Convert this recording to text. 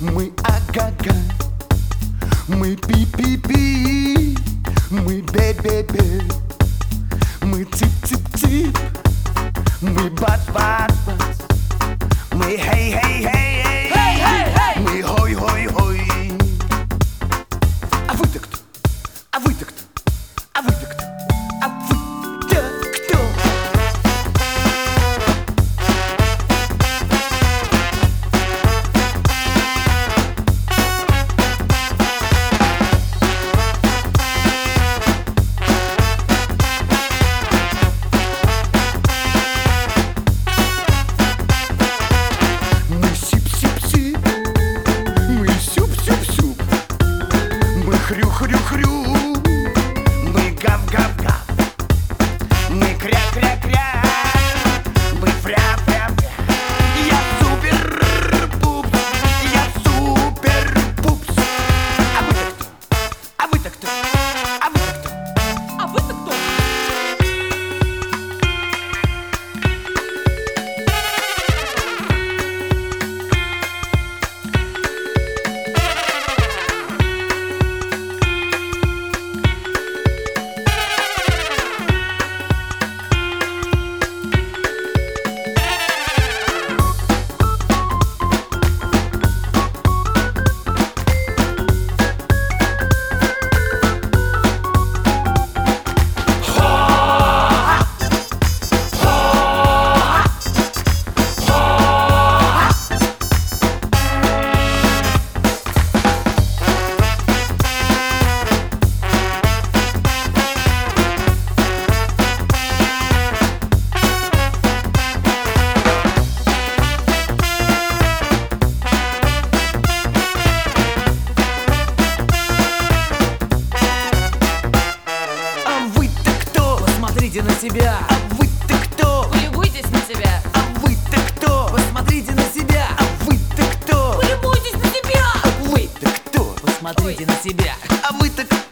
Мы ага-га, мы пи-пи-пи, мы бе-бе-бе, мы цип-цип-цип, мы бас-бас-бас, мы хей-хей-хей, мы хой-хой-хой. А вы-то кто? А вы-то кто? А вы-то кто? А вы-то кто? Мы сип-сип-сип, мы сюп-сюп-сюп, мы хрю-хрю-хрю, мы гав-гав-гав, мы кря-кря-кря, мы фря-фря-фря. Я супер-пупс, я супер-пупс. А вы-то кто? А вы-то кто? А вы-то кто? А вы-то кто? А вы-то кто? Посмотрите на себя, А вы-то кто? Полюбуйтесь на себя. А вы-то кто? посмотрите на себя, А вы-то кто? Полюбуйтесь на себя. А вы-то кто? посмотрите на себя. А вы-то кто?